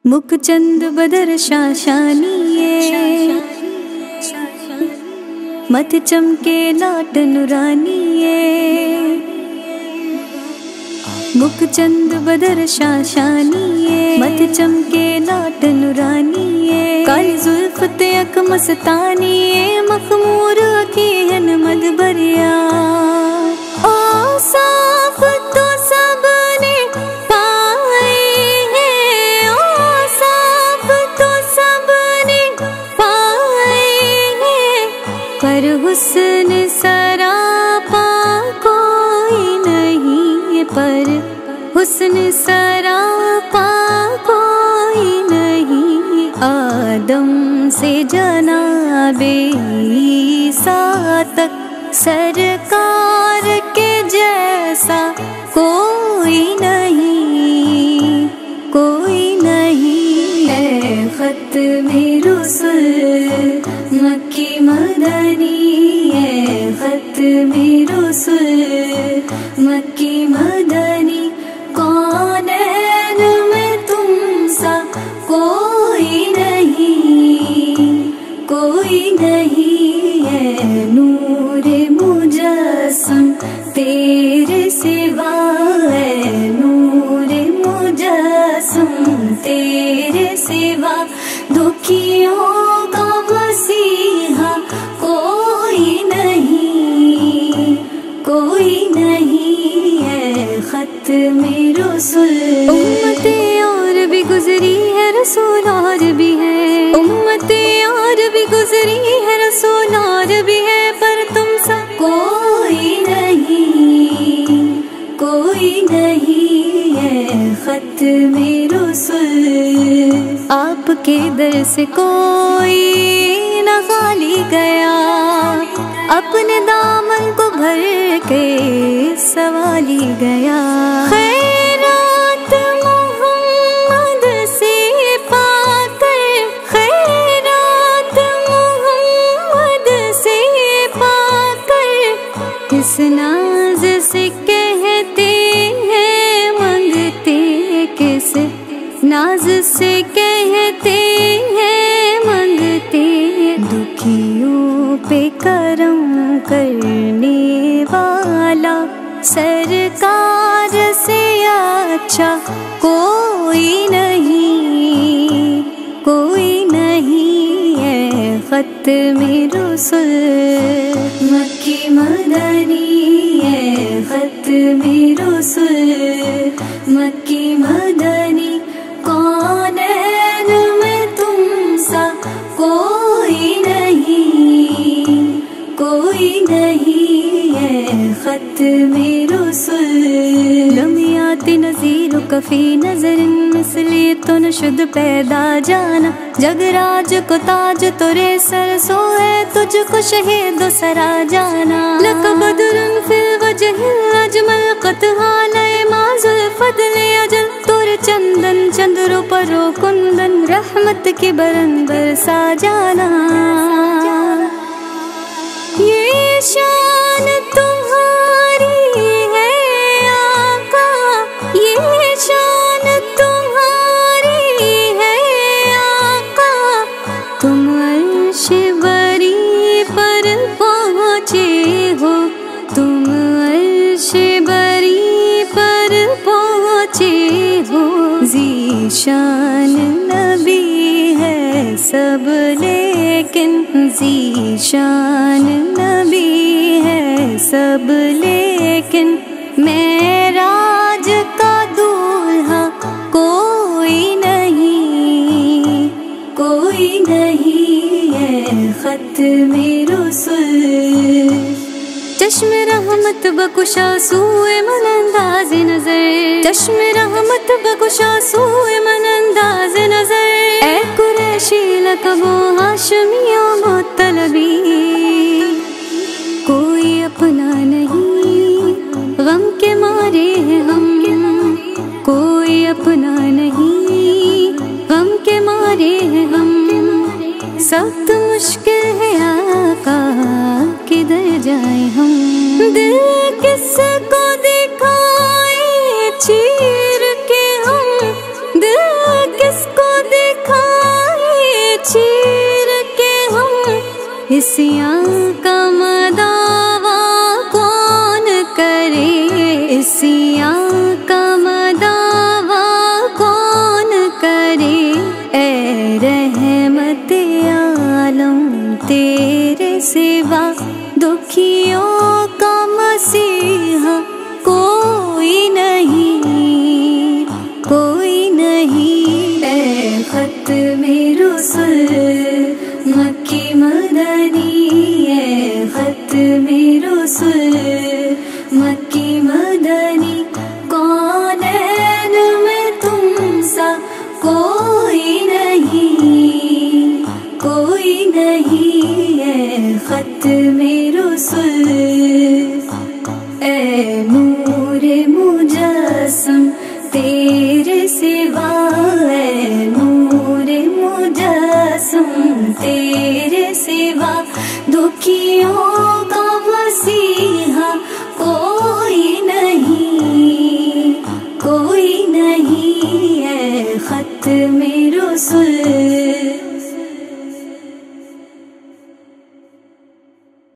मुख चंद बदर शाशानिए, मत चमके लाट नुरानिए। मुख चंद बदर शाशानिए, मत चमके लाट नुरानिए। काली जुल्फ ते अख मस्तानिए, मखमूर अखियन मद भरिया। ओ साफ तो सबने पाए हैं, ओ साफ तो सबने पाए हैं, पर हुस्न सरापा कोई नहीं, पर हुस्न सरापा कोई नहीं। आदम से जनाबे ईसा तक सरकार के जैसा कोई नहीं, कोई नहीं। है खत में रुसूल मक्की मदनी, है खत में रुसूल मक्की मदनी। कौनैन में तुम सा कोई नहीं, कोई नहीं। है नूरे मुजस्सम तेरे सिवा, है नूरे मुजस्सम तेरे सिवा। दुखियों का मसीहा कोई नहीं, कोई नहीं। है खत में रसूल उम्मतें और भी गुजरी है, रसूल और भी है। उम्मतें और भी गुजरी है, रसूल और भी है, पर तुम सा कोई नहीं, कोई नहीं। है खत में रसूल आपके दर से कोई न खाली गया, अपने दामन को भर के सवाली गया। खैरात मोहम्मद से पाकर, खैरात मोहम्मद से पाकर, किस नाज से कहते हैं मांगते, किस नाज से कहते हैं मांगते। दुखियों पे करम करने वाला सरकार से अच्छा कोई नहीं, कोई नहीं। है खत में रसूल मक्की मदनी, है खत में रसूल मक्की मदनी। कौनैन में तुम सा कोई नहीं, कोई नहीं। है खत में रसूल लम्यात नज़ीर कफ़ी नज़रिन मिसली तो नशुद पैदा जाना। जगराज को ताज तुरे सर सोए, तुझको शहीद सरा जाना। लक बदरुन फिल वजहिल अजमल क़त हालय माज़ुल फ़द्ल अजल। तुर चंदन चंद्रो परो कुंदन, रहमत के बरन बरसा जाना। ये शान तुम्हारी है आका, ये शान तुम्हारी है आका। तुम अर्श बरी पर पहुँचे हो, तुम अर्श बरी पर पहुँचे हो। ज़ीशान नबी है सब लेकिन, ज़ीशान नबी है सब लेकिन। मेराज का दूल्हा कोई नहीं, कोई नहीं। है खत में रसूल चश्म रहमत बकुशा सूए मन अंदाज़ नज़र, चश्म रहमत बकुशा सूए मन अंदाज़ नज़र। ऐ कुरैशी लक़बो हाशमियों मुत्तलबी, कोई अपना नहीं गम के मारे हैं हम, कोई अपना नहीं गम के मारे हैं हम। सख्त मुश्किल है आका, किधर जाए हम। दिल किसको दिखाए चीर के हम, दिल किसको इस्यां का मदावा कौन करे, इस्यां का मदावा कौन करे। ए रहमत आलम तेरे सिवा दुखियों का मसीहा कोई नहीं, कोई नहीं। ए ख़त्मे रुसूल मक्की मदनी, ए ख़त्मे रुसूल मक्की मदनी। कौनैन में तुम सा कोई नहीं, कोई नहीं। ए ख़त्मे रुसूल, ए नूरे मुजस्सम तेरे सिवा, ए नूरे मुजस्सम तेरे सिवा दुखियों का मसीहा कोई नहीं, कोई नहीं। ए ख़त्मे रुसूल।